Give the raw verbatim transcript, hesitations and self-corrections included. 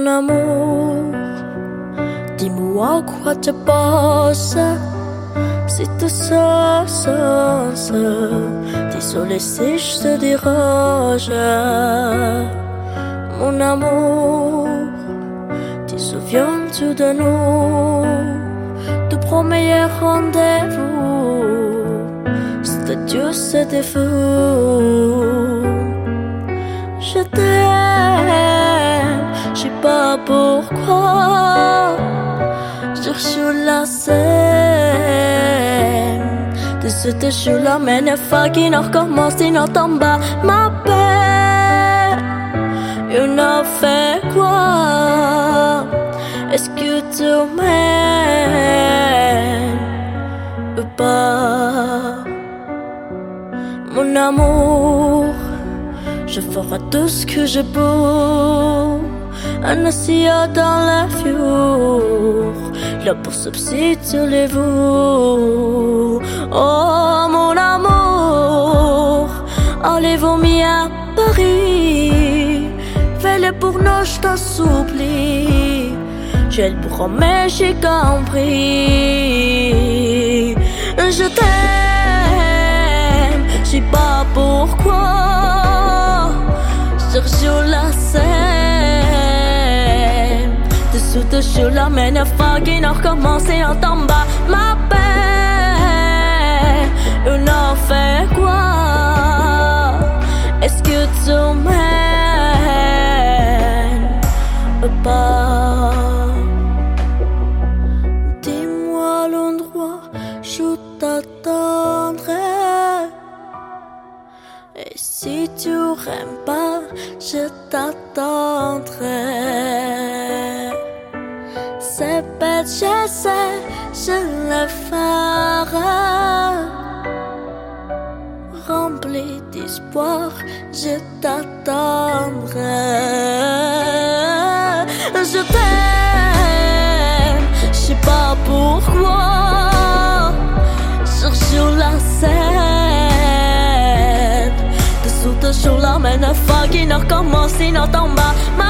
Mon amour, dis-moi à quoi tu penses. Si tout ça, ça, ça. Désolé si je te dérange. Mon amour, te souviens-tu de nous? De premier rendez-vous, c'était Dieu, c'était fou. Je t'aime, je sais pas pourquoi. Je sur la scène de ce jour-là, mais ne fucking recommence, il n'entend pas ma paix. Il n'a fait quoi? Est-ce que tu m'aimes ou pas? Mon amour, je ferai tout ce que je peux. Un océan dans la fure, là pour substituer vous. Oh mon amour, allez-vous mis à Paris? Fais-le pour nous, je t'en supplie. J'ai le promets, j'ai compris. Je t'aime, je sais pas pourquoi. Sur la scène, dessous de sur la main, ne fucking recommencer en tombant ma paix. On en fait quoi? Est-ce que tu m'aimes ou pas? Dis-moi l'endroit, je t'attendrai. Et si tu n'aimes pas, je t'attendrai. C'est bête, je sais, je le ferai. Rempli d'espoir, je t'attendrai. Je t'aime, je sais pas pourquoi. Sur la scène, sur la main, ne fucking recommence, il n'entend pas.